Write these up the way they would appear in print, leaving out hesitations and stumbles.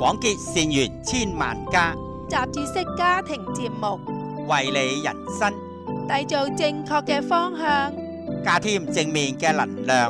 廣結善緣千萬家， 雜誌式家庭節目， 為你人生締造正確嘅方向， 加添正面嘅能量。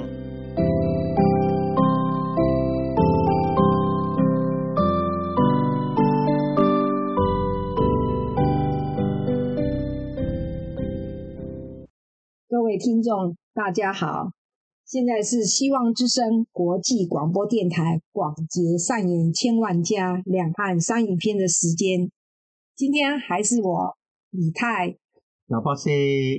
各位聽眾大家好，現在是希望之聲國際廣播電台廣結善緣千萬家兩岸三語篇的時間。今天還是我李太、 劉博士、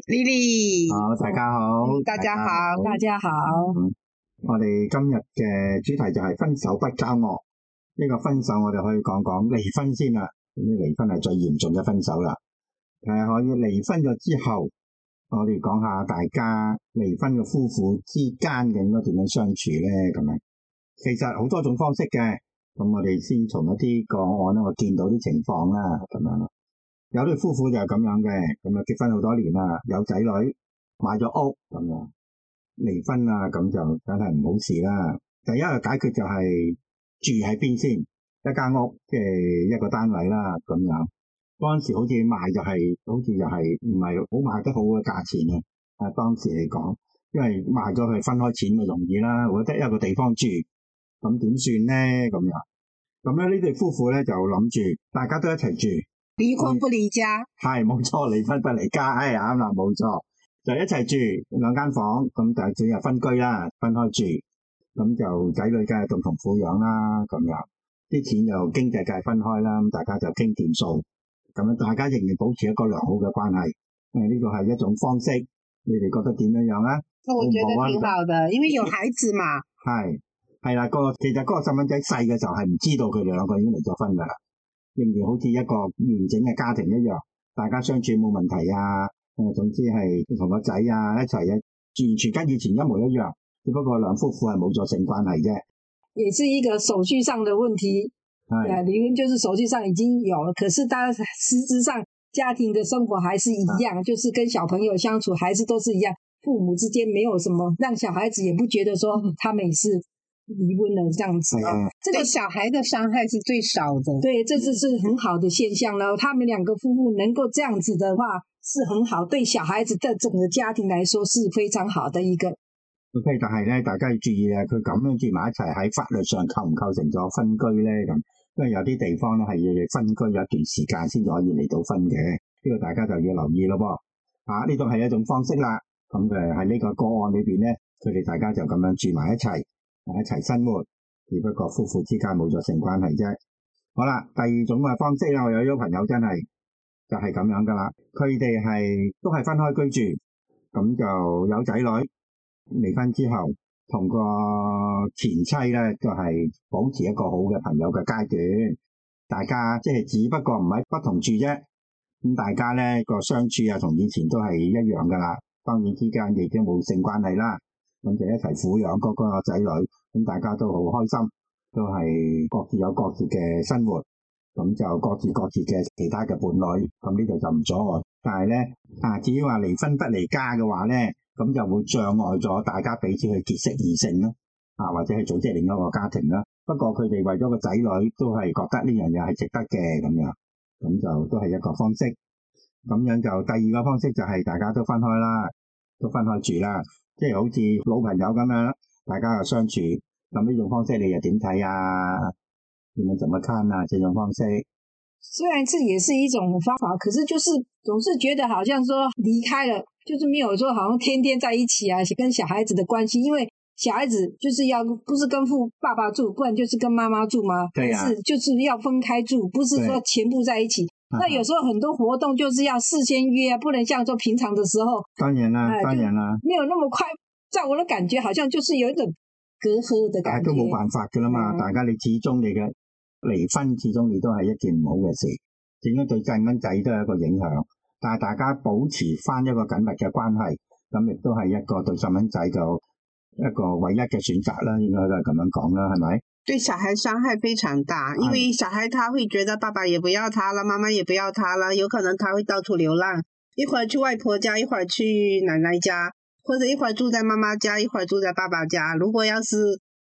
Lily， 好，大家好， 大家好， 大家好。 我哋今日嘅主題就係分手不交惡。呢個分手我哋可以講講離婚先啦，咁離婚係最嚴重嘅分手啦。可以離婚咗之後，我哋講下大家離婚嘅夫婦之間嘅應該點樣相處咧？咁樣其實好多種方式嘅，咁我哋先從一啲個案咧，我見到啲情況啦，咁樣咯。有啲夫婦就係咁樣嘅，咁啊結婚好多年啦，有仔女，買咗屋咁樣，離婚啊，咁就梗係唔好事啦。第一個解決就係住喺邊先，一間屋嘅一個單位啦，咁樣。嗰陣時好似賣就係、好似又係唔係好賣得好嘅價錢啊！當時嚟講，因為賣咗佢分開錢咪容易啦，我得一個地方住，咁點算咧？咁樣，咁咧呢對夫婦咧就諗住大家都一齊住， 離婚不離家， 係冇錯，離婚不離家，啱啦，冇錯，就一齊住兩間房，咁但係只係分居啦，分開住，咁就仔女梗係共同撫養啦，咁樣啲錢就經濟梗係分開啦，咁大家就傾掂數。咁樣大家仍然保持一個良好嘅關係，呢個係一種方式，你哋覺得點樣樣啊？ 我覺得挺好的，因為有孩子嘛。 係啦，其實嗰個細蚊仔細嘅時候係唔知道佢哋兩個已經離咗婚噶啦，仍然好似一個完整嘅家庭一樣，大家相處冇問題啊，總之係同個仔啊一齊啊，完全跟以前一模一樣，只不過兩夫婦係冇咗性關係啫。 也是一個手續上的問題。離婚就是手續上已經有了，可是大家實質上家庭的生活還是一樣，就是跟小朋友相處還是都是一樣，父母之間沒有什麼，讓小孩子也不覺得說他們也是離婚了這樣子。 這個小孩的傷害是最少的。 對，這是很好的現象呢。他們兩個夫婦能夠這樣子的話是很好，對小孩子的整個家庭來說是非常好的一個。 OK， 但係咧，大家要注意啊，佢咁樣住埋一齊喺法律上構唔構成咗分居咧？咁因為有啲地方咧係要你分居有一段時間先可以離到婚嘅，呢個大家就要留意咯噃。呢度係一種方式啦。咁喺呢個個案裏邊咧，佢哋大家就咁樣住埋一齊，一齊生活，只不過夫婦之間冇咗性關係啫。好啦，第二種嘅方式咧，我有啲朋友真係就係咁樣噶啦，佢哋都係分開居住，咁就有仔女。離婚之後同個前妻咧就係保持一個好嘅朋友嘅階段，大家即係只不過唔係不同住啫，咁大家咧個相處啊同以前都係一樣噶啦，當然之間亦都冇性關係啦，咁就一齊撫養嗰個仔女，咁大家都好開心，都係各自有各自嘅生活，咁就各自嘅其他嘅伴侶，咁呢度就唔阻礙。但係咧至於話離婚不離家嘅話咧，咁就會障礙咗大家彼此去結識異性啦，或者係組織另一個家庭啦。不過佢哋為咗個仔女都係覺得呢樣嘢係值得嘅咁樣，咁就都係一個方式。咁樣就第二個方式就係大家都分開啦，都分開住啦，即係好似老朋友咁樣，大家又相處。咁呢種方式你又點睇啊？你們怎麼看啊？這種方式雖然這也是一種方法，可是就是總是覺得好像說離開了就是沒有說好像天天在一起啊，跟小孩子的關係，因為小孩子就是要不是跟爸爸住，不然就是跟媽媽住嗎？ 對啊， 是就是要分開住，不是說全部在一起。那有時候很多活動就是要事先約啊，不能像說平常的時候。 當然啦，當然啦， 沒有那麼快。在我的感覺，好像就是有一種隔閡的感覺。 都冇辦法噶啦嘛，大家你始終你嘅離婚，始終你都係一件唔好嘅事，點樣對細蚊仔都係一個影響。但係大家保持翻一個緊密嘅關係，咁亦都係一個對細蚊仔嘅一個唯一嘅選擇啦，應該都係咁樣講啦，係咪？ 對小孩傷害非常大，因為小孩他會覺得爸爸也不要他了，媽媽也不要他了，有可能他會到處流浪，一會兒去外婆家，一會兒去奶奶家，或者一會兒住在媽媽家，一會兒住在爸爸家。如果要是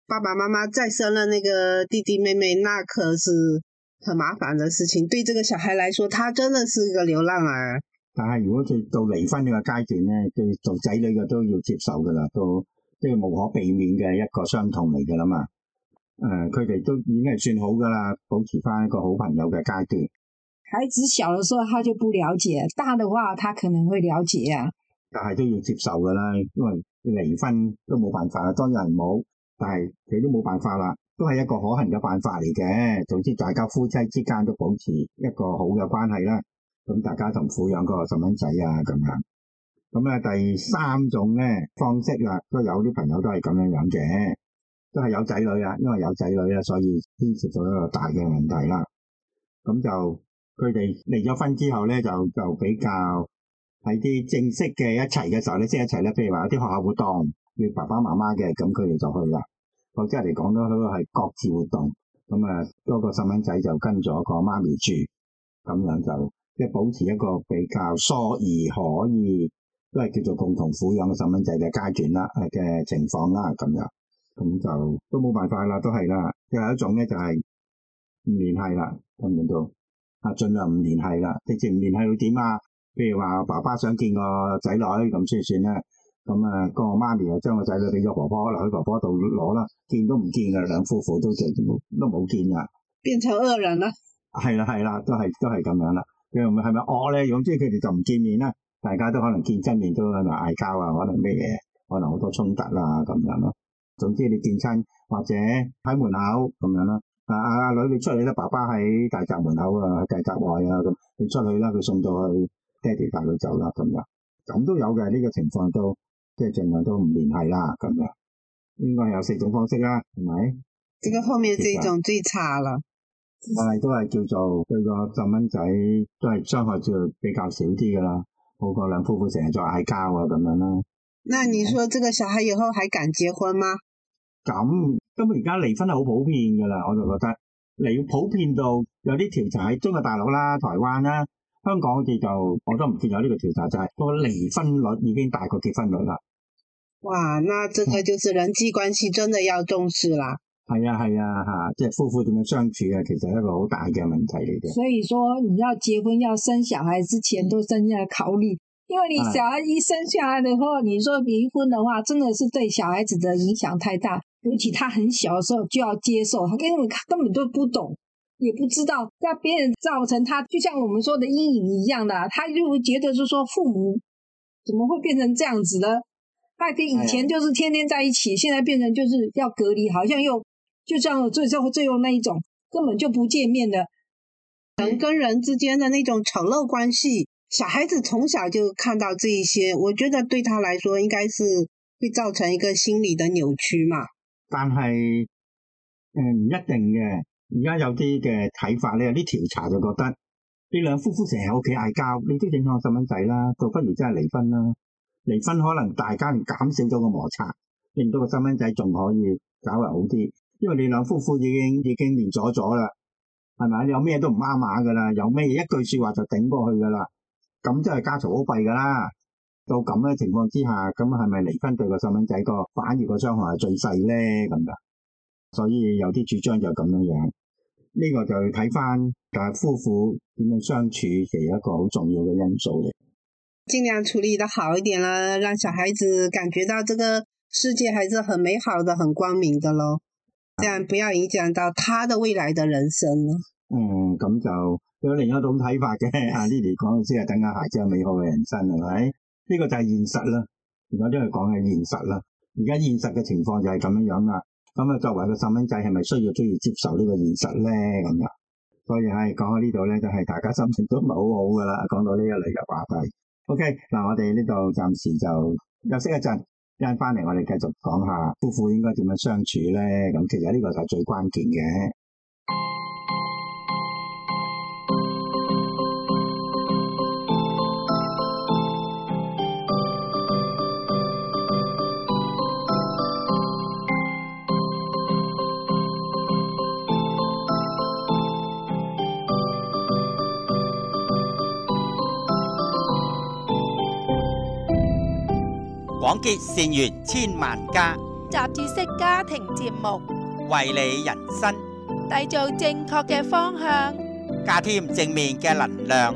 爸爸妈妈再生了那个弟弟妹妹，那可是很麻烦的事情。對這個小孩來說，他真的是個流浪兒。 但係如果佢到離婚呢個階段咧，對做仔女嘅都要接受噶啦，都即係無可避免嘅一個傷痛嚟噶啦嘛。佢哋都已經係算好噶啦，保持翻一個好朋友嘅階段。 孩子小的時候他就不了解，大的話他可能會了解啊。 但係都要接受噶啦，因為離婚都冇辦法啦，當然冇，但係佢都冇辦法啦，都係一個可行嘅辦法嚟嘅。總之大家夫妻之間都保持一個好嘅關係啦。咁大家同撫養個細蚊仔啊咁樣。咁第三種咧方式啦，都有啲朋友都係咁樣樣嘅，都係有仔女啊，因為有仔女啦，所以牽涉到一個大嘅問題啦。咁就佢哋離咗婚之後咧，就比較喺啲正式嘅一齊嘅時候咧，即係一齊咧，譬如話有啲學校活動要爸爸媽媽嘅，咁佢哋就去啦。否則嚟講都係各自活動，咁嗰個細蚊仔就跟咗個媽咪住，咁樣就即係保持一個比較疏而可以都係叫做共同撫養嘅細蚊仔嘅階段啦嘅情況啦，咁樣咁就都冇辦法啦，都係啦。最後一種咧就係唔聯繫啦，根本都盡量唔聯繫啦，直接唔聯繫會點啊？譬如話爸爸想見個仔女咁算咧，咁個媽咪就將個仔女俾咗婆婆，去婆婆度攞啦，見都唔見噶，兩夫婦都冇見噶， 變成惡人啦。係啦，都係咁樣啦。佢係咪惡咧？咁即係佢哋就唔見面啦，大家都可能見真面都喺度嗌交啊，可能咩嘢，可能好多衝突啦咁樣咯。總之你見親或者喺門口咁樣啦。阿女你出去啦，爸爸喺大閘門口啊，喺大閘外啊，咁你出去啦，佢送到去爹哋帶佢走啦，咁樣咁都有嘅。呢個情況都即係盡量都唔聯繫啦，咁樣應該有4種方式啦，係咪？ 這個後面這一種最差啦， 但係都係叫做對個細蚊仔都係傷害就比較少啲噶啦，好過兩夫婦成日再嗌交啊咁樣啦。 那你說這個小孩以後還敢結婚嗎？ 咁而家離婚係好普遍噶啦，我就覺得離普遍到有啲調查喺中國大陸啦、台灣啦、香港好似我都唔見有呢個調查，就係個離婚率已經大過結婚率啦。 哇，那這個就是人際關係真的要重視啦。 係啊，即係夫婦點樣相處啊，其實係一個好大嘅問題嚟嘅。 所以說你要結婚要生小孩之前都真要考慮，因為你小孩一生下來的話，你說離婚的話，真的是對小孩子的影響太大。尤其他很小的時候就要接受，他根本都不懂，也不知道，讓別人造成他就像我們說的陰影一樣的，他就會覺得就是說父母怎麼會變成這樣子的？他以前就是天天在一起，現在變成就是要隔離，好像又就像最後那一種根本就不見面的人跟人之間的那種丑陋關係，小孩子從小就看到這一些，我覺得對他來說應該是會造成一個心理的扭曲嘛。 但係唔一定嘅，而家有啲嘅睇法咧，有啲調查就覺得你兩夫婦成日喺屋企嗌交，你都影響細蚊仔啦，倒不如真係離婚啦。離婚可能大家減少咗個摩擦，令到個細蚊仔仲可以稍為好啲，因為你兩夫婦已經連咗啦，係咪？有咩都唔啱碼噶啦，有咩一句說話就頂過去噶啦，咁真係家嘈屋閉噶啦。到咁嘅情況之下，咁係咪離婚對個細蚊仔反而個傷害係最細咧？咁噶，所以有啲主張就咁樣樣。呢個就睇翻但係夫婦點樣相處，其實一個好重要嘅因素嚟。 盡量處理得好一點啦，讓小孩子感覺到這個世界還是很美好的、很光明的咯。這樣不要影響到他的未來的人生。 咁就有另一種睇法嘅。Lily 講嘅先係等下孩子有美好嘅人生，係咪？呢個就係現實啦，而家都係講係現實啦。而家現實嘅情況就係咁樣樣啦。咁作為個細蚊仔係咪需要接受呢個現實咧？咁樣，所以講到呢度咧，就係大家心情都唔係好好噶啦。講到呢一類嘅話題。OK，嗱，我哋呢度暫時就休息一陣，一陣翻嚟我哋繼續講下夫婦應該點樣相處咧。咁其實呢個就係最關鍵嘅。 廣結善緣千萬家。 雜誌式家庭節目， 為你人生締造正確嘅方向， 加添正面嘅能量。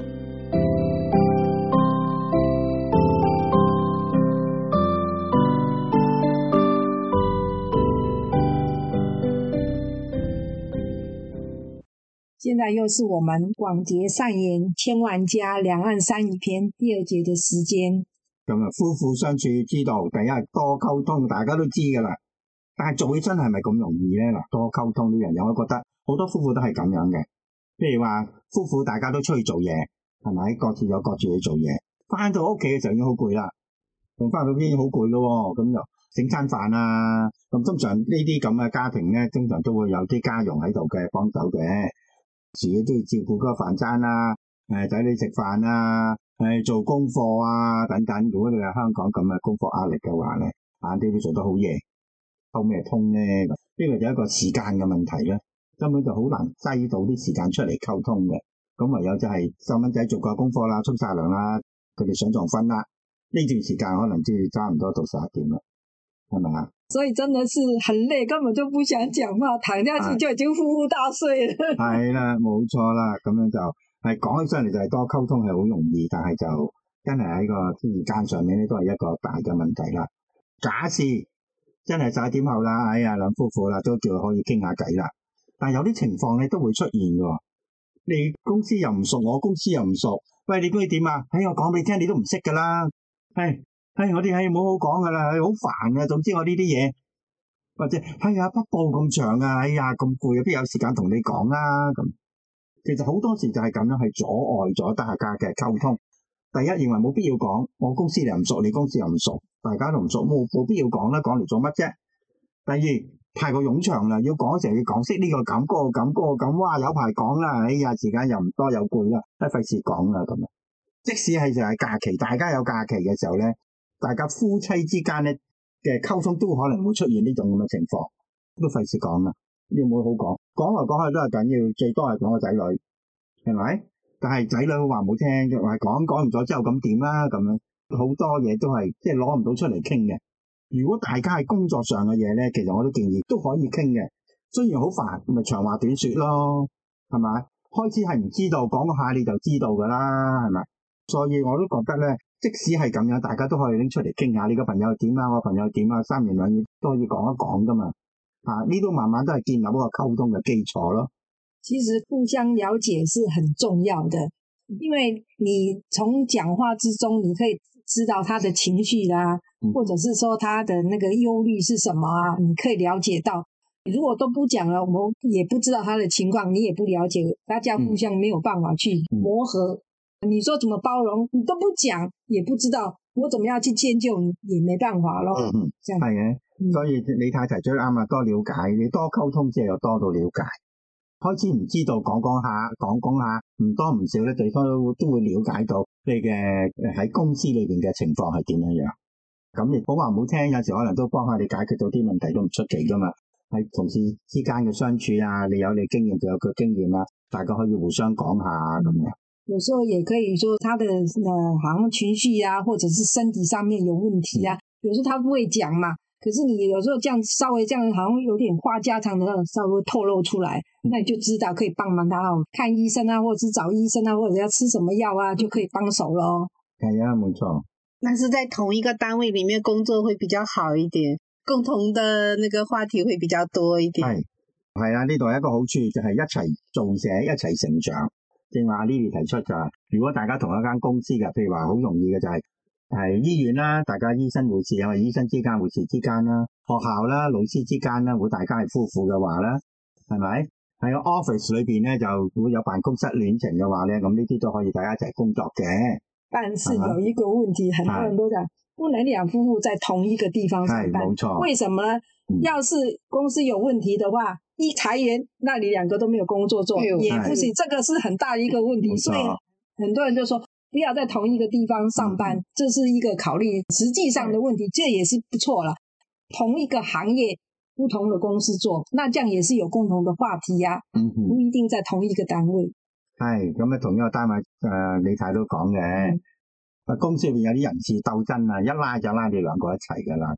现在又是我们广结善缘千萬家兩岸三語篇第二節嘅時間。 咁啊，夫婦相處之道，第一係多溝通，大家都知噶啦。但係做起真係咪咁容易咧？嗱，多溝通呢樣嘢，我覺得好多夫婦都係咁樣嘅。譬如話，夫婦大家都出去做嘢，係咪？各自有各自去做嘢，翻到屋企嘅時候已經好攰啦，仲翻到邊已經好攰咯。咁就整餐飯啊。咁通常呢啲咁嘅家庭咧，通常都會有啲家傭喺度嘅幫手嘅。自己都要照顧嗰個飯餐啦，仔女食飯啊，做功課啊等等。如果你係香港咁嘅功課壓力嘅話咧，晏啲都做得好夜，溝咩通咧？呢個就係一個時間嘅問題啦，根本就好難擠到啲時間出嚟溝通嘅。咁唯有就係細蚊仔做過功課啦，沖晒涼啦，佢哋上床瞓啦，呢段時間可能至差唔多到11點啦，係咪啊？ 所以真的是很累，根本就不想講話，躺下去就已經呼呼大睡了。係啦，冇錯啦，咁樣就係講起上嚟就係多溝通係好容易，但係就真係喺個時間上面咧都係一個大嘅問題啦。假設真係11點後啦，哎呀兩夫婦啦都叫可以傾下偈啦，但係有啲情況咧都會出現嘅。你公司又唔熟，我公司又唔熟，喂你估你點啊？我講俾你聽，你都唔識噶啦，我哋冇好講噶啦，好煩啊！總之我呢啲嘢，或者北部咁長啊，咁攰啊，邊有時間同你講啊？咁其實好多時就係咁樣，係阻礙咗大家嘅溝通。第一，認為冇必要講，我公司你又唔熟，你公司又唔熟，大家都唔熟，冇必要講啦，講嚟做乜啫？第二，太過冗長啦，要講成日要講識呢個咁嗰個咁嗰個咁，哇有排講啦，時間又唔多又攰啦，費事講啦咁。即使係就係假期，大家有假期嘅時候咧。大家夫妻之間咧嘅溝通都可能會出現呢種咁嘅情況，都費事講啦，呢個冇好講，講來講去都係緊要，最多係講個仔女，係咪？但係仔女話唔好聽，話講完咗之後咁點啦咁樣，好多嘢都係即係攞唔到出嚟傾嘅。如果大家係工作上嘅嘢咧，其實我都建議都可以傾嘅，雖然好煩，咪長話短說咯，係咪？開始係唔知道，講下你就知道噶啦，係咪？所以我都覺得咧。即使係咁樣，大家都可以拎出嚟傾下，你個朋友點啊，我朋友點啊，三言兩語都可以講一講噶嘛。呢度慢慢都係建立一個溝通嘅基礎咯。 其實互相了解是很重要的，因為你從講話之中，你可以知道他的情緒啦，或者是說他的那個憂慮是什麼啊，你可以了解到。如果都不講了，我們也不知道他的情況，你也不了解，大家互相沒有辦法去磨合。你說怎麼包容，你都不講，也不知道我怎麼樣去遷就你，也沒辦法咯。 係嘅，所以你太太最啱啊，多了解，你多溝通之後又多到了解，開始唔知道講下，唔多唔少咧，對方都會了解到你嘅喺公司裏邊嘅情況係點樣樣。咁亦好話唔好聽，有時可能都幫下你解決到啲問題都唔出奇噶嘛。喺同事之間嘅相處啊，你有你經驗，佢有佢經驗啊，大家可以互相講下咁樣。 有時候也可以說他的好像情緒啊，或者是身體上面有問題啊，有時候他不會講嘛，可是你有時候這樣稍微這樣好像有點話家常的稍微透露出來，那你就知道可以幫忙他看醫生啊，或者是找醫生啊，或者要吃什麼藥啊，就可以幫手咯。 係啊，冇錯。 但是在同一個單位裡面工作會比較好一點，共同的那個話題會比較多一點。 係啊，呢度係一個好處就係一齊做嘢，一齊成長。正話 Lily 提出就係，如果大家同一間公司嘅，譬如話好容易嘅就係醫院啦，大家醫生護士啊，醫生之間護士之間啦，學校啦老師之間啦，如果大家係夫婦嘅話啦，係咪喺個 office 裏邊咧就如果有辦公室戀情嘅話咧，咁呢啲都可以大家一齊工作嘅。 但是有一個問題，很多人都講不能兩夫婦在同一個地方上班， 冇錯。 為什麼呢？要是公司有問題的話，一裁員，那你兩個都沒有工作做，也不行，這個是很大的一個問題。所以很多人就說不要在同一個地方上班，這是一個考慮實際上的問題，這也是不錯了。同一個行業，不同的公司做，那這樣也是有共同的話題呀，不一定在同一個單位。 係咁啊，同一個單位你睇都講嘅。公司入邊有啲人事鬥爭啊，一拉就拉你兩個一齊噶啦，咁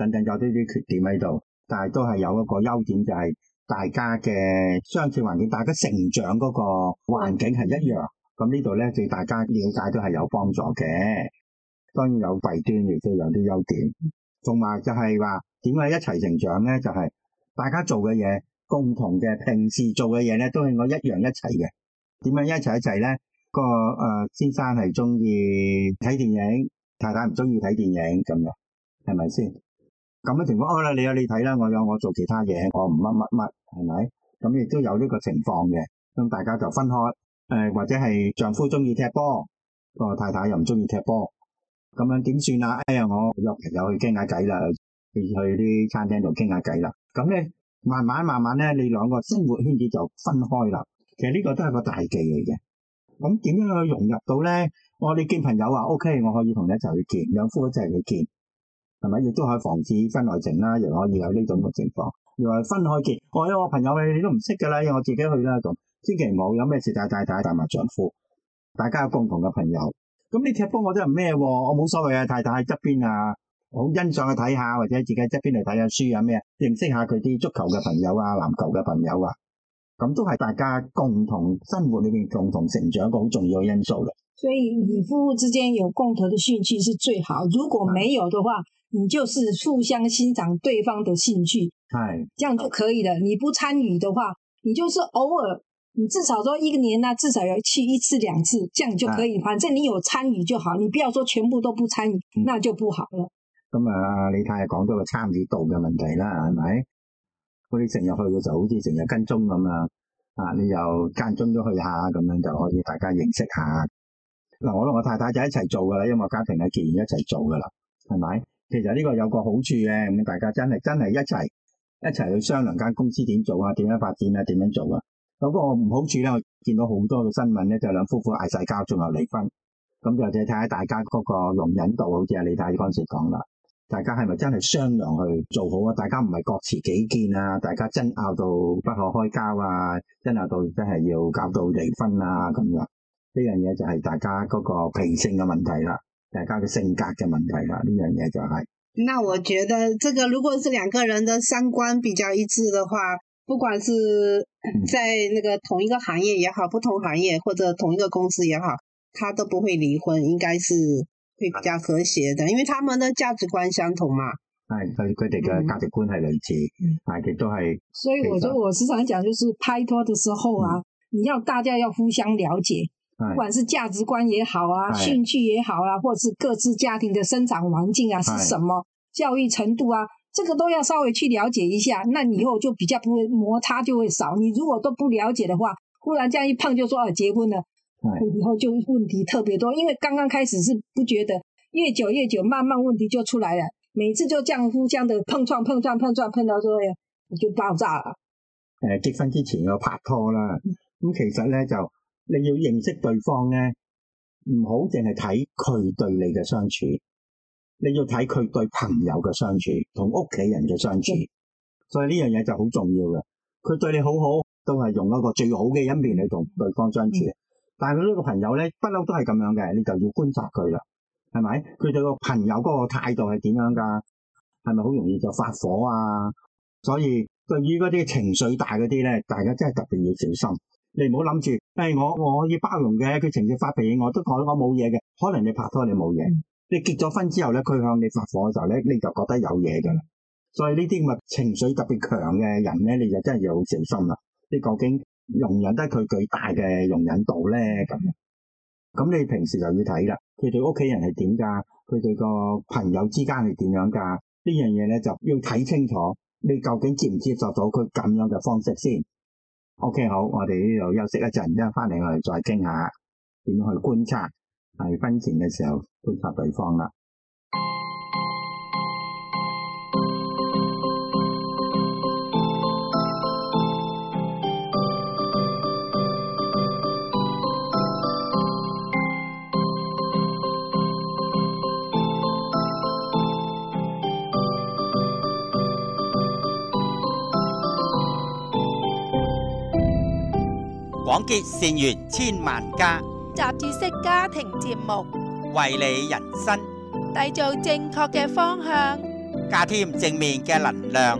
等等有啲缺點喺度，但係都係有一個優點就係大家嘅相處環境，大家成長嗰個環境係一樣。咁呢度咧對大家了解都係有幫助嘅。當然有弊端，亦都有啲優點。同埋就係話點解一齊成長咧？就係大家做嘅嘢，共同嘅平時做嘅嘢咧，都係我一樣一齊嘅。點樣一齊咧？個先生係中意睇電影，太太唔中意睇電影咁樣，係咪先？咁嘅情況，好啦，你有你睇啦，我有我做其他嘢，我唔乜乜乜，係咪？咁亦都有呢個情況嘅。咁大家就分開，或者係丈夫中意踢波，個太太又唔中意踢波，咁樣點算啊？哎呀，我約朋友去傾下偈啦，去啲餐廳度傾下偈啦。咁咧，慢慢咧，你兩個生活圈子就分開啦。其實呢個都係個大忌嚟嘅。咁點樣去融入到咧？我哋見朋友話 OK， 我可以同你一齊去見，兩夫一齊去見，係咪？亦都可以防止婚外情啦，亦可以有呢種嘅情況。又話分開見，我朋友你都唔識㗎啦，我自己去啦咁。千祈唔好有咩事帶太太帶埋丈夫，大家有共同嘅朋友。咁你踢波我都係咩喎？我冇所謂啊，太太喺側邊啊，好欣賞去睇下，或者自己喺側邊嚟睇下書啊咩，認識下佢啲足球嘅朋友啊、籃球嘅朋友啊。咁都係大家共同生活裏面共同成長一個好重要嘅因素啦。 所以你夫婦之間有共同的興趣是最好，如果沒有的話，你就是互相欣賞對方的興趣， 係這樣就可以了。你不參與的話，你就是偶爾，你至少說一個年至少要去一次兩次，這樣就可以。反正你有參與就好，你不要說全部都不參與，那就不好了。 咁李太講咗個參與度嘅問題啦，係咪？我哋成日去嘅時候好似成日跟蹤咁啊！你又間中都去下，咁樣就可以大家認識下。嗱，我同我太太就一齊做噶啦，因為我家庭係自然一齊做噶啦，係咪？其實呢個有個好處嘅，咁大家真係一齊去商量間公司點做啊，點樣發展啊，點樣做啊。嗰個唔好處咧，我見到好多嘅新聞咧，就兩夫婦嗌晒交，仲有離婚。咁就睇下大家嗰個容忍度，好似李太嗰陣時講啦。大家係咪真係商量去做好啊？大家唔係各持己見啊，大家爭拗到不可開交啊，爭拗到真係要搞到離婚啊咁樣。呢樣嘢就係大家嗰個脾性嘅問題啦，大家嘅性格嘅問題啦，呢樣嘢就係。 那我覺得這個如果是兩個人的三觀比較一致的話，不管是在那個同一個行業也好，不同行業或者同一個公司也好，他都不會離婚，應該是會比較和諧的，因為他們的價值觀相同嘛。 係佢哋嘅價值觀係類似，亦都係。 所以我時常講，就是拍拖的時候啊，你要大家要互相了解，不管是價值觀也好啊，興趣也好啊，或者是各自家庭的生長環境啊是什麼，教育程度啊，這個都要稍微去了解一下，那你以後就比較不會摩擦就會少。你如果都不了解的話，忽然這樣一碰就說結婚了，以後就問題特別多，因為剛剛開始是不覺得，越久慢慢問題就出來了，每次就這樣互相的碰撞碰到最後就爆炸了。 結婚之前要拍拖啦，咁其實咧就你要認識對方咧，唔好淨係睇佢對你嘅相處，你要睇佢對朋友嘅相處，同屋企人嘅相處，所以呢樣嘢就好重要嘅。佢對你好好，都係用一個最好嘅一面去同對方相處。但係佢呢個朋友咧，不嬲都係咁樣嘅，你就要觀察佢啦，係咪？佢對個朋友嗰個態度係點樣噶？係咪好容易就發火啊？所以對於嗰啲情緒大嗰啲咧，大家真係特別要小心。你唔好諗住，我可以包容嘅，佢情緒發脾氣我都講我冇嘢嘅，可能你拍拖你冇嘢。你結咗婚之後咧，佢向你發火嘅時候咧，你就覺得有嘢噶啦。所以呢啲咁嘅情緒特別強嘅人咧，你就真係要好小心啦。你究竟容忍得佢幾大嘅容忍度咧？咁你平時就要睇啦，佢對屋企人係點噶？佢對個朋友之間係點樣噶？呢樣嘢咧就要睇清楚，你究竟接唔接受到佢咁樣嘅方式先。OK， 好，我哋呢度休息一陣，之後翻嚟我哋再傾下點樣去觀察。係婚前嘅時候觀察對方啦。 廣結善緣千萬家， 雜誌式家庭節目， 為你人生締造正確嘅方向。 加添正面嘅能量。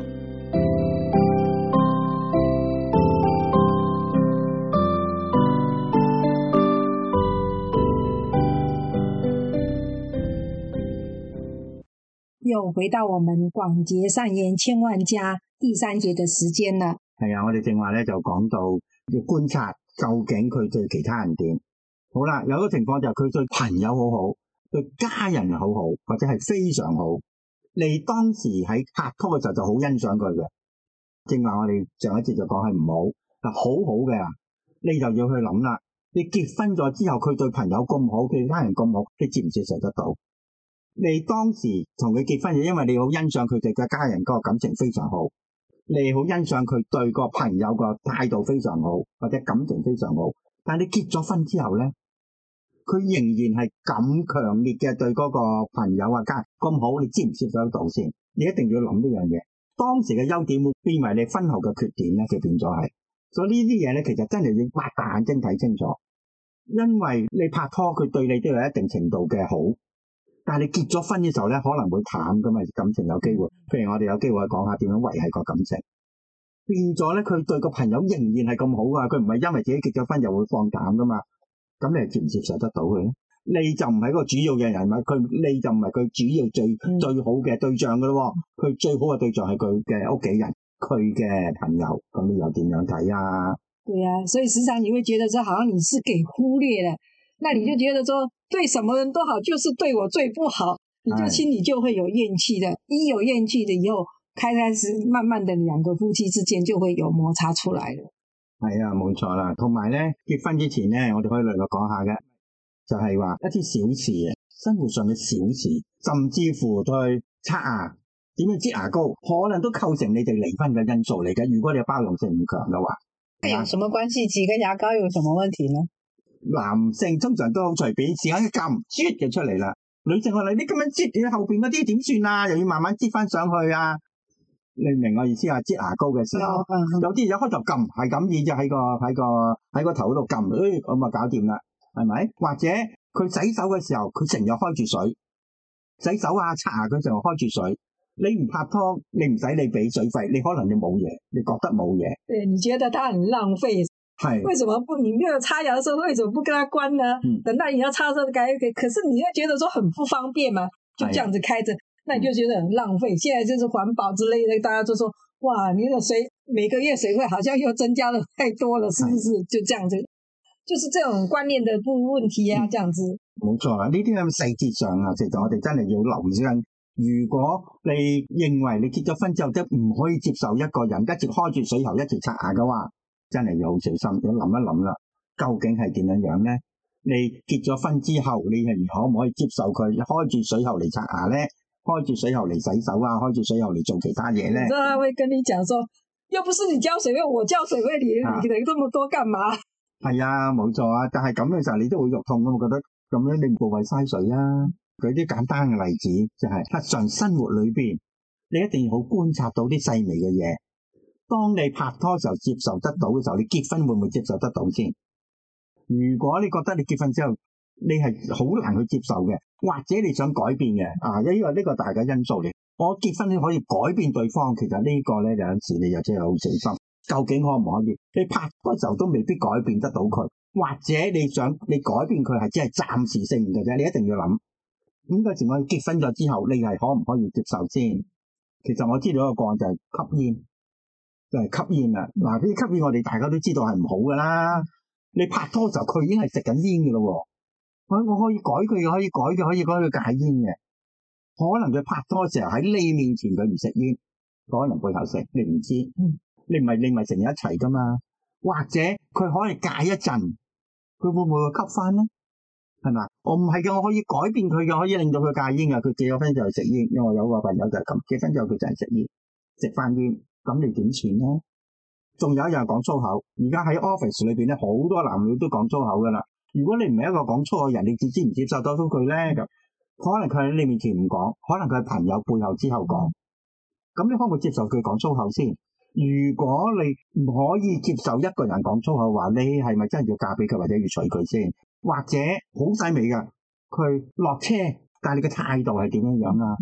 又回到我們廣結善緣千萬家第3節嘅時間啦。 係啊，我哋正話咧就講到要觀察究竟佢對其他人點。好啦，有一個情況就係佢對朋友好好，對家人好好，或者係非常好。你當時喺拍拖嘅時候就好欣賞佢嘅。正話我哋上一節就講係唔好嗱，好好嘅你就要去諗啦。你結婚咗之後，佢對朋友咁好，佢家人咁好，你接唔接受得到？你當時同佢結婚就因為你好欣賞佢哋嘅家人嗰個感情非常好，你好欣賞佢對個朋友個態度非常好，或者感情非常好。但係你結咗婚之後咧，佢仍然係咁強烈嘅對嗰個朋友啊家人咁好，你接唔接受得到先？你一定要諗呢樣嘢。當時嘅優點會變為你婚後嘅缺點咧，就變咗係。所以呢啲嘢咧，其實真係要擘大眼睛睇清楚。因為你拍拖，佢對你都有一定程度嘅好，但係你結咗婚嘅時候咧，可能會淡噶嘛，感情有機會。譬如我哋有機會講下點樣維繫個感情，變咗咧，佢對個朋友仍然係咁好啊，佢唔係因為自己結咗婚就會放膽噶嘛。咁你接唔接受得到佢咧？你就唔係個主要嘅人物，你就唔係佢主要最好嘅對象噶咯。佢最好嘅對象係佢嘅屋企人，佢嘅朋友，咁你又點樣睇啊？ 對啊，所以時常你會覺得說好像你是給忽略了，那你就覺得說對什麼人都好，就是對我最不好，你就心裡就會有怨氣的。一有怨氣的以後，開始慢慢的兩個夫妻之間就會有摩擦出來了。 係啊，冇錯啦。同埋咧，結婚之前咧，我哋可以略略講下嘅，就係話一啲小事啊，生活上嘅小事，甚至乎對刷牙、點樣擠牙膏，可能都構成你哋離婚嘅因素嚟嘅。如果你包容性唔強嘅話， 有什麼關係？擠個牙膏有什麼問題呢？ 男性通常都好隨便，時間一撳，啜就出嚟啦。女性話你咁樣擠，你後邊嗰啲點算啊？又要慢慢擠翻上去啊！你明我意思啊？擠牙膏嘅時候，有啲一開頭撳，係咁意就喺個頭嗰度撳，咁啊搞掂啦，係咪？或者佢洗手嘅時候，佢成日開住水，洗手啊刷牙佢成日開住水。你唔拍拖，你唔使你俾水費，你可能你冇嘢，你覺得冇嘢。 對，你覺得他很浪費。 係。 為什麼不？你沒有擦牙的時候，為什麼不跟他關呢？等到你要擦的時候改一改，可是你又覺得說很不方便嘛，就這樣子開着，那你就覺得很浪費。現在就是環保之類的，大家就說，哇，你的水每個月水費好像又增加了太多了，是不是？就這樣子，就是這種觀念的問題啊，這樣子。 冇錯啦，呢啲咁細節上啊，其實我哋真係要留意緊。如果你認為你結咗婚之後都唔可以接受一個人一直開住水喉一直刷牙嘅話，真係要好小心，要諗一諗啦，究竟係點樣樣咧？你結咗婚之後，你係可唔可以接受佢開住水喉嚟刷牙咧？開住水喉嚟洗手啊？開住水喉嚟做其他嘢咧？ 你知道他會跟你講說，又不是你交水費，我交水費，你理這麼多幹嘛？ 係啊，冇錯啊，但係咁嘅時候你都會肉痛㗎，我覺得咁樣你無謂嘥水啊。舉啲簡單嘅例子，就係日常生活裏邊，你一定要好觀察到啲細微嘅嘢。當你拍拖時候接受得到嘅時候，你結婚會唔會接受得到先？如果你覺得你結婚之後你係好難去接受嘅，或者你想改變嘅因為呢個大嘅因素嚟。我結婚你可以改變對方，其實呢個咧有陣時你又真係好小心，究竟可唔可以？你拍拖時候都未必改變得到佢，或者你想你改變佢係只係暫時性嘅啫，你一定要諗。咁個情況結婚咗之後，你係可唔可以接受先？其實我知道一個個案就係吸煙，就係吸煙啦。嗱，呢啲吸煙我哋大家都知道係唔好噶啦。你拍拖時候佢已經係食緊煙噶咯，我可以改佢，可以改佢戒煙嘅。可能佢拍拖時候喺你面前佢唔食煙，可能背後食，你唔知。你唔係成日一齊噶嘛？或者佢可以戒一陣，佢會唔會吸翻咧？係嘛？我唔係嘅，我可以改變佢嘅，可以令到佢戒煙嘅。佢結咗婚就係食煙，因為我有個朋友就係咁，結婚之後佢就係食煙，食翻煙，咁你點算咧？仲有一樣講粗口，而家喺 office 裏邊咧，好多男女都講粗口噶啦。如果你唔係一個講粗口嘅人，你接唔接受得到佢咧？咁可能佢喺你面前唔講，可能佢係朋友背後之後講，咁你可唔可以接受佢講粗口先？如果你唔可以接受一個人講粗口話，你係咪真係要嫁俾佢或者要娶佢先？或者好細微噶，佢落車，但係你嘅態度係點樣樣啊？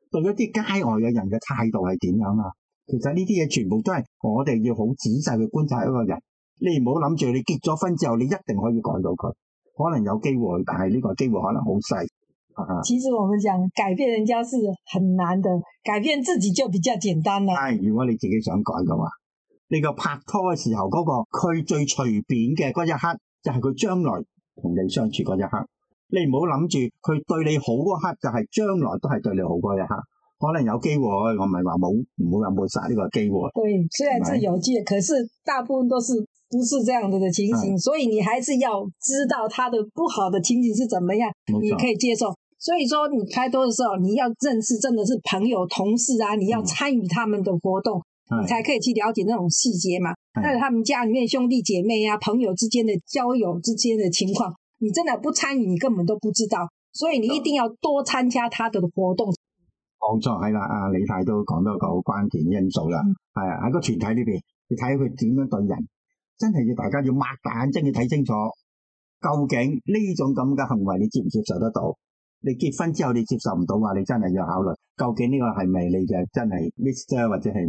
對一啲街外嘅人嘅態度係點樣啊？其實呢啲嘢全部都係我哋要好仔細去觀察一個人。你唔好諗住你結咗婚之後你一定可以改到佢，可能有機會，但係呢個機會可能好細。 其實我們講改變人家是很難的，改變自己就比較簡單啦。 係，如果你自己想改嘅話，你個拍拖嘅時候嗰個佢最隨便嘅嗰一刻，就係佢將來同你相處嗰一刻。你唔好諗住佢對你好嗰刻，就係將來都係對你好嗰一刻。可能有機會，我唔係話冇，唔好有抹殺呢個機會。 對，雖然是有機會，可是大部分都是不是這樣子的情形，所以你還是要知道他的不好的情形是怎麼樣，你可以接受。所以說你拍拖的時候，你要認識真的是朋友、同事啊，你要參與他們的活動，你才可以去了解那種細節嘛。那他們家裡面兄弟姐妹啊、朋友之間的交友之間的情況，你真的不參與，你根本都不知道。所以你一定要多參加他的活動。 冇錯，係啦，阿李太都講到一個好關鍵因素啦。係啊，喺個團體裏邊，你睇佢點樣對人，真係要大家要擘大眼睛去睇清楚，究竟呢種咁嘅行為你接唔接受得到？你結婚之後你接受唔到話，你真係要考慮，究竟呢個係咪你嘅真係 Mr. 或者係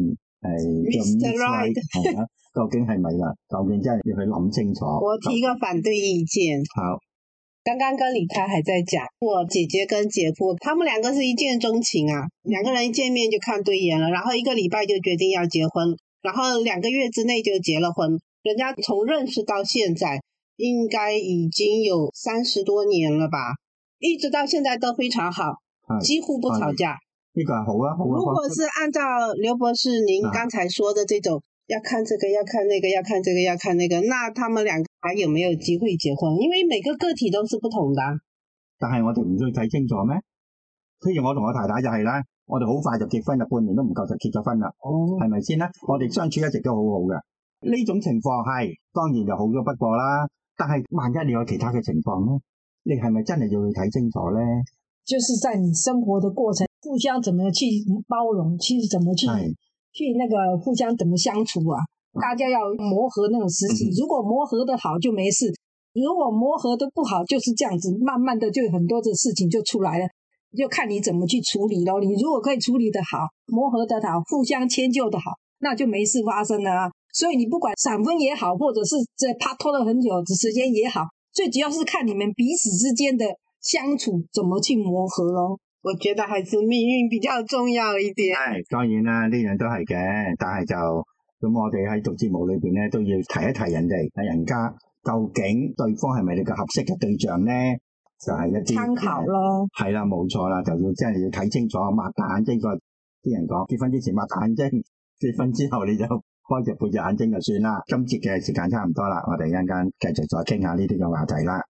Mr. Right 係啊？究竟係咪啦？究竟真係要去諗清楚。 我提個反對意見。 好。 剛剛跟李太還在講，我姐姐跟姐夫他們兩個是一見鍾情啊，兩個人一見面就看對眼了，然後1個禮拜就決定要結婚，然後2個月之內就結了婚。人家從認識到現在應該已經有30多年了吧，一直到現在都非常好，幾乎不吵架。 呢個係好啊，好啊。如果是按照劉博士您剛才說的這種，要看這個要看那個要看這個要看那個，那他們兩個還有沒有機會結婚？因為每個個體都是不同的。 但係我哋唔需要睇清楚咩？譬如我同我太太就係啦，我哋好快就結婚啦，半年都唔夠就結咗婚啦，係咪先啦？我哋相處一直都好好嘅，呢種情況係當然就好咗不過啦。但係萬一你有其他嘅情況咧，你係咪真係要去睇清楚咧？ 就是在你生活的過程，互相怎麼去包容，去怎麼去那個互相怎麼相處啊？大家要磨合那種時期，如果磨合得好就沒事，如果磨合得不好就是這樣子，慢慢的就很多的事情就出來了，就看你怎麼去處理咯。你如果可以處理得好，磨合得好，互相遷就得好，那就沒事發生了啊。所以你不管閃婚也好，或者是這拍拖了很久的時間也好，最主要是看你們彼此之間的相處怎麼去磨合咯。 我覺得還是命運比較重要一點。 係，當然啦，呢樣都係嘅，但係就咁我哋喺做節目裏邊咧，都要提一提人哋，睇人家究竟對方係咪你個合適嘅對象咧，就係一啲參考咯。 係啦，冇錯啦，就要真係要睇清楚，擘大眼睛。啲人講結婚之前擘大眼睛，結婚之後你就開隻半隻眼睛就算啦。今節嘅時間差唔多啦，我哋一陣間繼續再傾下呢啲嘅話題啦。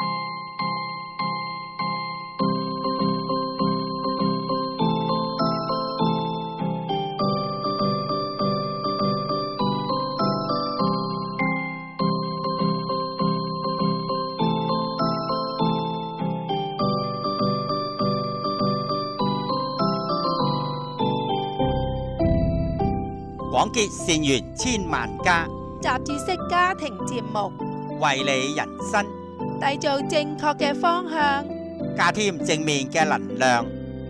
廣結善緣千萬家， 雜誌式家庭節目， 為你人生締造正確嘅方向， 加添正面嘅能量。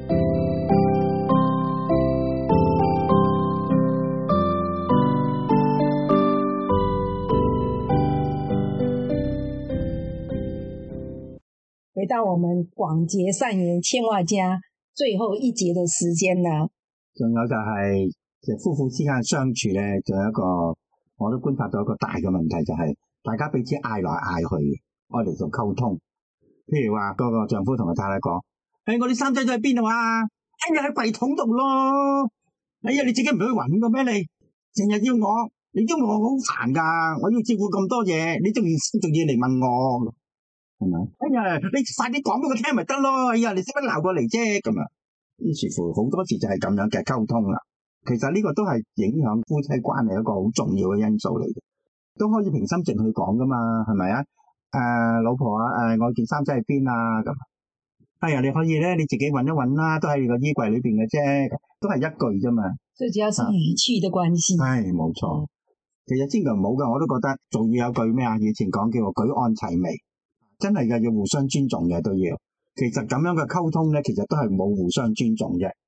回到我們廣結善緣千萬家最後一節嘅時間啦， 仲有就係夫婦之間相處咧，仲有一個我都觀察到一個大嘅問題，就係大家彼此嗌來嗌去，愛嚟做溝通。譬如話嗰個丈夫同個太太講：我啲衫仔都喺邊度啊？喺櫃桶度咯。你自己唔去搵嘅咩？你成日要我，你都我好煩噶，我要照顧咁多嘢，你仲要嚟問我，係咪？你快啲講俾我聽咪得咯。你使乜鬧過嚟啫？咁啊，於是乎好多時就係咁樣嘅溝通啦。其實呢個都係影響夫妻關係一個好重要嘅因素嚟嘅，都可以平心靜氣講噶嘛，係咪啊？老婆啊，我件衫仔喺邊啊？咁你可以咧，你自己搵一搵啦，都喺個衣櫃裏邊嘅啫，都係一句啫嘛。最主要是語氣的關係。係冇錯，其實千祈唔好噶，我都覺得仲要有句咩啊？以前講叫做舉案齊眉，真係嘅，要互相尊重嘅都要。其實咁樣嘅溝通咧，其實都係冇互相尊重嘅。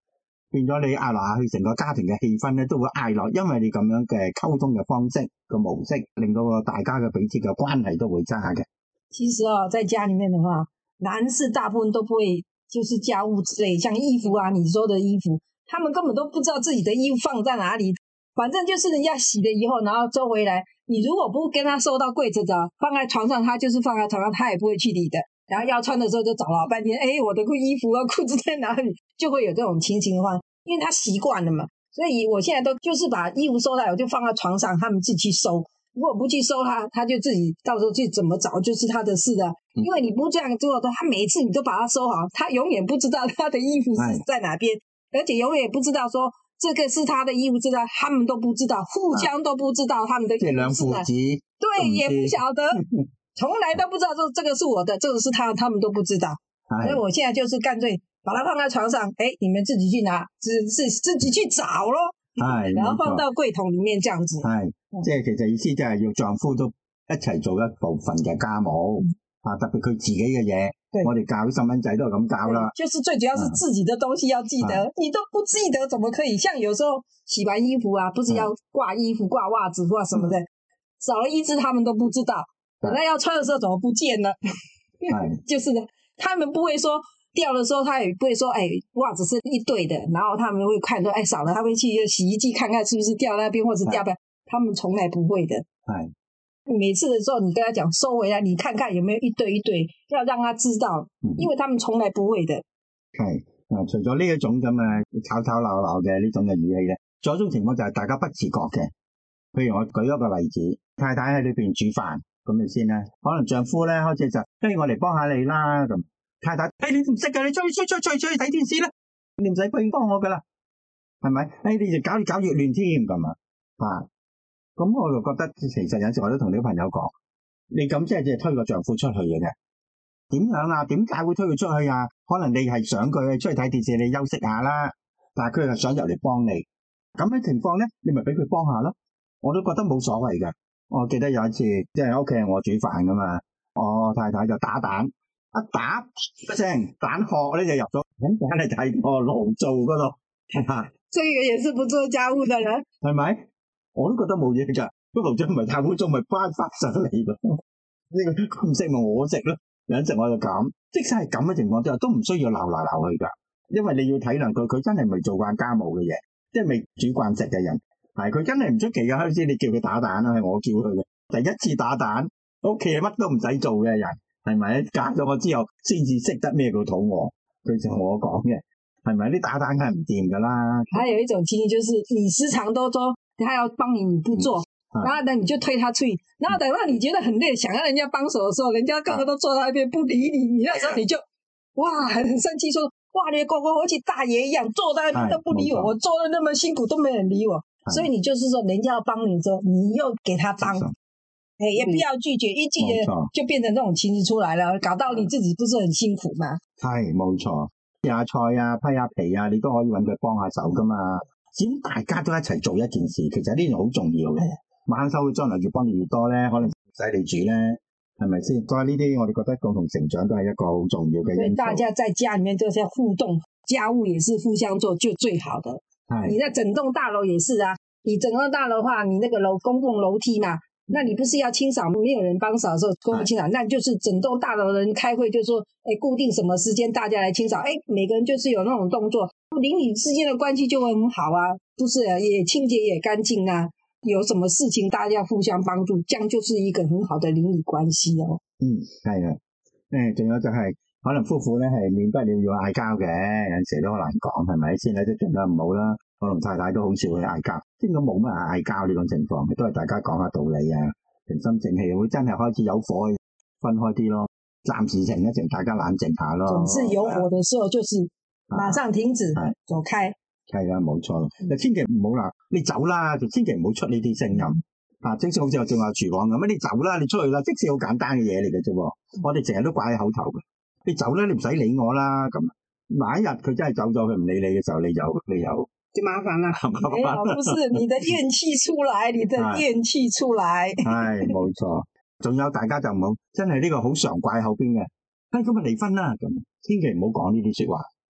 變咗你嗌來嗌去，成個家庭嘅氣氛咧都會嗌落，因為你咁樣嘅溝通嘅方式個模式，令到個大家嘅彼此嘅關係都會差嘅。 其實在家裡面的話，男士大部分都不會就是家務之類，像衣服啊，你說的衣服，他們根本都不知道自己的衣服放在哪裡，反正就是人家洗了以後，然後收回來，你如果不跟他收到櫃子的，放在床上，他就是放在床上，他也不會去理的。然後要穿的時候就找了半天，我的衣服啊褲子在哪裡，就會有這種情形的話，因為他習慣了嘛，所以我現在都就是把衣服收來，我就放在床上，他們自己去收。如果不去收他就自己到時候去怎麼找就是他的事了。因為你不這樣做，他每次你都把它收好，他永遠不知道他的衣服是在哪邊，而且永遠不知道說這個是他的衣服，知道他們都不知道，互相都不知道他們的衣服是哪。這兩父子對也不曉得。從來都不知道說這個是我的，這個是他們都不知道。所以我現在就是乾脆把它放在床上，你們自己去拿，自己去找咯。然後放到櫃桶裡面這樣子。 即係其實意思即係要丈夫都一齊做一部分嘅家務，特別佢自己嘅嘢，我哋教細蚊仔都係咁教啦。 就是最主要是自己的東西要記得，你都不記得怎麼可以？像有時候洗完衣服啊，不是要掛衣服、掛襪子或什麼的，少了一隻他們都不知道。等到要穿的時候怎麼不見了？就是的，他們不會說掉的時候，他也不會說襪子是一對的，然後他們會看說少了，他會去洗衣機看看是不是掉那邊或者掉邊，他們從來不會的。每次的時候你跟他講收回來，你看看有沒有一對一對，要讓他知道，因為他們從來不會的。 除咗呢一種咁嘅吵吵鬧鬧嘅呢種嘅語氣咧，仲有一種情況就係大家不自覺嘅。譬如我舉一個例子，太太喺裏邊煮飯。咁你先啦，可能丈夫咧開始就，我嚟幫下你啦咁。太太，你唔識噶，你出去睇電視啦，你唔使幫我噶啦，係咪？你就搞越亂添咁啊！咁我就覺得其實有時我都同啲朋友講，你咁即係推個丈夫出去嘅啫。點樣啊？點解會推佢出去啊？可能你係想佢出去睇電視，你休息下啦，但係佢係想入嚟幫你。咁嘅情況咧，你咪俾佢幫下咯。我都覺得冇所謂嘅。我記得有一次，即係屋企係我煮飯噶嘛，我太太就打蛋，一打一聲蛋殼咧就入咗，咁梗係睇個爐灶嗰度。 這個也是不做家務的人， 係咪？我都覺得冇嘢㗎，個爐灶唔係太污糟，咪翻發上嚟咯。呢個唔識咪我食咯，有陣時我就咁，即使係咁嘅情況之下，都唔需要鬧嚟鬧去㗎，因為你要體諒佢真係未做慣家務嘅嘢，即係未煮慣食嘅人。佢真係唔出奇㗎，開始你叫佢打蛋啦，係我叫佢嘅。第一次打蛋，屋企乜都唔使做嘅人，係咪？隔咗我之後，先至識得咩叫肚餓。佢就同我講嘅，係咪？啲打蛋梗係唔掂㗎啦。 還有一種情形就是你時常都說他要幫你，你不做，然後呢你就推他出去，然後等到你覺得很累，想要人家幫手的時候，人家個個都坐在那邊不理你，你那時候你就很生氣，說哇，你個個好似大爺一樣坐在那邊都不理我，我做得那麼辛苦都沒人理我。所以你就是說人家要幫你之後，你又給他幫，也不要拒絕，一拒絕就變成這種情形出來了，搞到你自己不是很辛苦嘛？ 係冇錯，切下菜啊，批下皮啊，你都可以揾佢幫下手噶嘛。只要大家都一齊做一件事，其實呢樣好重要嘅。晚收將來越幫你越多咧，可能唔使你煮咧，係咪先？所以呢啲我哋覺得共同成長都係一個好重要嘅因素。所以大家在家裡面就是要互動，家務也是互相做就最好的。你在整棟大樓也是啊，你整棟大樓的話，你那個公共樓梯嘛，那你不是要清掃，沒有人幫掃的時候公共清掃，那就是整棟大樓的人開會就說，固定什麼時間大家來清掃，每個人就是有那種動作，鄰里之間的關係就會很好啊，不是也清潔也乾淨啊，有什麼事情大家互相幫助，這樣就是一個很好的鄰里關係哦。係啊，仲有就係。可能夫婦咧係免不了要嗌交嘅，有陣時都好難講，係咪先咧？都盡量唔好啦。我同太太都好少去嗌交，應該冇乜人嗌交呢種情況，都係大家講下道理啊，平心靜氣，會真係開始有火分開啲咯，暫時停一停，大家冷靜下咯。總之有火的時候就是馬上停止，走開。係啊，冇錯。千祈唔好啦，你走啦，就千祈唔好出呢啲聲音。即使好似我正話廚房咁，你走啦，你出去啦，即使好簡單嘅嘢嚟嘅啫。我哋成日都掛喺口頭嘅。你走啦，你唔使理我啦。咁哪一日佢真係走咗，佢唔理你嘅時候，你就就麻煩啦。不是你的怨氣出來，你的怨氣出來。係冇錯。仲有大家就唔好真係呢個好常掛喺口邊嘅，咁咪離婚啦。咁千祈唔好講呢啲說話。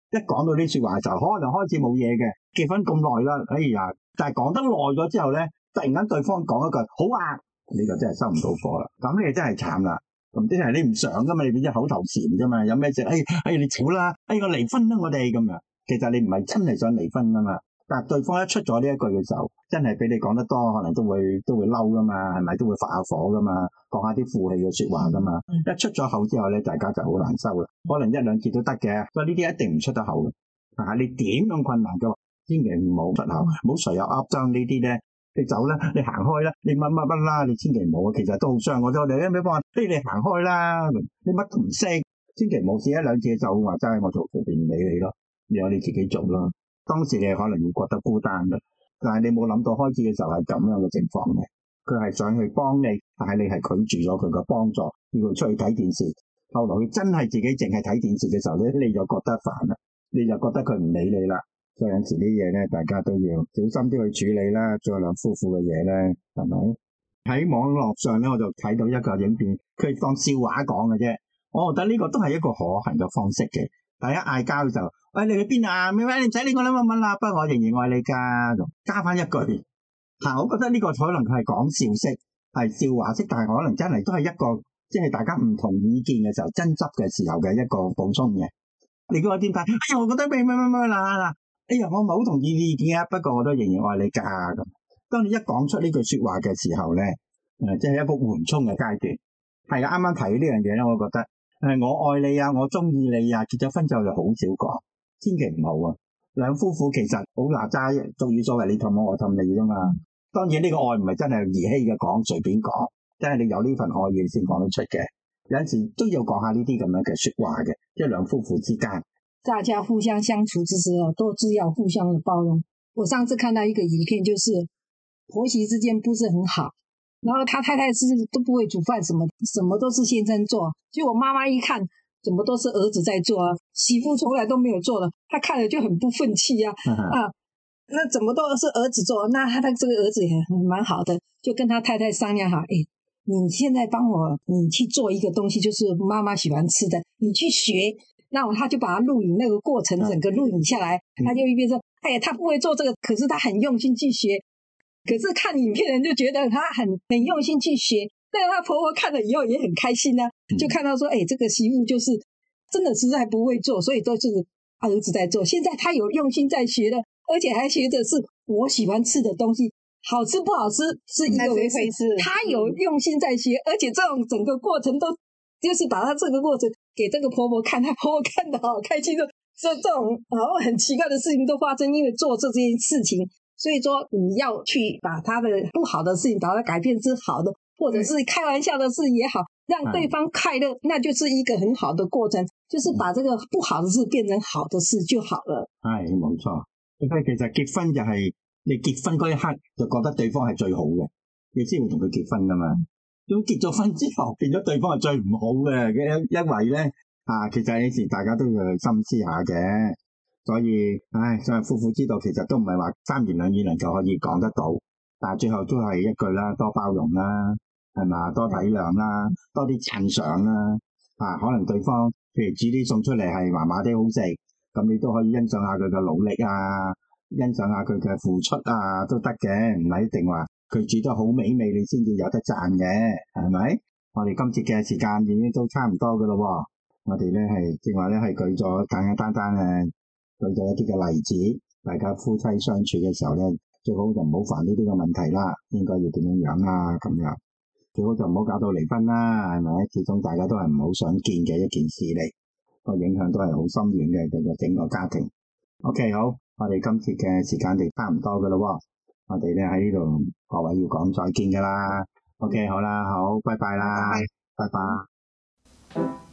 一講到啲說話就可能開始冇嘢嘅，結婚咁耐啦，哎呀，但係講得耐咗之後咧，突然間對方講一句好啊，呢個真係收唔到貨啦，咁你真係慘啦。咁啲係你唔想噶嘛，你變咗口頭禪啫嘛，有咩事？你吵啦，我離婚啦，我哋咁樣。其實你唔係真係想離婚噶嘛，但係對方一出咗呢一句嘅時候，真係俾你講得多，可能都會嬲噶嘛，係咪都會發下火噶嘛，講下啲負氣嘅說話噶嘛。一出咗口之後咧，大家就好難收啦。可能一兩次都得嘅，所以呢啲一定唔出得口嘅。你點樣困難嘅話，千祈唔好出口，唔好隨有噏爭呢啲咧。你走啦，你行開啦，你乜啦，你千祈唔好，其實都好傷我哋。你咩幫我？你行開啦，你乜都唔識，千祈唔好試一兩次就話齋我做隨便理你咯，你有你自己做咯。當時你可能會覺得孤單嘅，但係你冇諗到開始嘅時候係咁樣嘅情況嘅。佢係想去幫你，但係你係拒絕咗佢嘅幫助，叫佢出去睇電視。後來佢真係自己淨係睇電視嘅時候咧，你就覺得煩啦，你就覺得佢唔理你啦。所以有時啲嘢咧，大家都要小心啲去處理啦。再兩夫婦嘅嘢咧，係咪？喺網絡上咧，我就睇到一個影片，佢當笑話講嘅啫。我覺得呢個都係一個可行嘅方式嘅。大家嗌交就，你去邊啊？咩你唔使理我啦，乜啦，不過我仍然愛你㗎。咁加翻一句，我覺得呢個可能佢係講笑式，係笑話式，但係可能真係都係一個，即係大家唔同意見嘅時候爭執嘅時候嘅一個補充嘅。你叫我點解？我覺得咩啦。我唔係好同意意見啊，不過我都仍然愛你㗎咁。當你一講出呢句說話嘅時候咧，即係一個緩衝嘅階段。係啊，啱啱提呢樣嘢咧，我覺得我愛你啊，我中意你啊，結咗婚之後就好少講，千祈唔好啊。兩夫婦其實好話齋，俗語所謂你氹我，我氹你啫嘛。當然呢個愛唔係真係兒戲嘅講，隨便講，真係你有呢份愛意先講得出嘅。有陣時都要講下呢啲咁樣嘅說話嘅，即係兩夫婦之間。 大家互相相處之時都是要互相的包容。我上次看到一个影片，就是婆媳之间不是很好，然后他太太是都不会煮饭，什么都是先生做。就我妈妈一看，怎么都是儿子在做啊，媳妇从来都没有做的，她看了就很不忿气啊。那怎么都是儿子做，那他这个儿子也蛮好的，就跟他太太商量好，你现在帮我，你去做一个东西，就是妈妈喜欢吃的，你去学。然后他就把他录影那个过程整个录影下来，他就一边说，他不会做这个，可是他很用心去学。可是看影片的人就觉得他很用心去学，但是他婆婆看了以后也很开心啊，就看到说，这个媳妇就是真的实在不会做，所以都是儿子在做。现在他有用心在学的，而且还学的是我喜欢吃的东西，好吃不好吃是一个回事，他有用心在学，而且这种整个过程都就是把他这个过程给这个婆婆看，她婆婆看得好开心的。这种很奇怪的事情都发生，因为做这件事情，所以说你要去把他的不好的事情把它改变之好的，或者是开玩笑的事也好，让对方快樂，那就是一個很好的過程，就是把這個不好的事變成好的事就好了。 係冇錯，其實結婚就係你結婚嗰一刻就覺得對方係最好嘅，你先會同佢結婚噶嘛。咁結咗婚之後變咗對方係最唔好嘅，因為咧其實有時大家都要去深思下嘅。所以夫婦之道其實都唔係話三言兩語能夠可以講得到，但係最後都係一句啦，多包容啦，係嘛，多體諒啦，多啲讚賞啦。可能對方譬如煮啲餸出嚟係麻麻地好食，咁你都可以欣賞下佢嘅努力啊，欣賞下佢嘅付出啊，都得嘅，唔係一定話佢煮得好美味你先至有得讚嘅，係咪？我哋今次嘅時間已經都差唔多噶咯喎，我哋咧係正話咧係舉咗簡簡單單舉咗一啲嘅例子，大家夫妻相處嘅時候咧，最好就唔好煩呢啲嘅問題啦，應該要點樣啊咁樣，最好就唔好搞到離婚啦，係咪？始終大家都係唔好想見嘅一件事嚟，個影響都係好深遠嘅對個整個家庭。OK， 好，我哋今次嘅時間就差唔多噶咯喎，我哋咧喺呢度各位要講再見噶啦。OK， 好啦，好，拜拜啦，拜拜。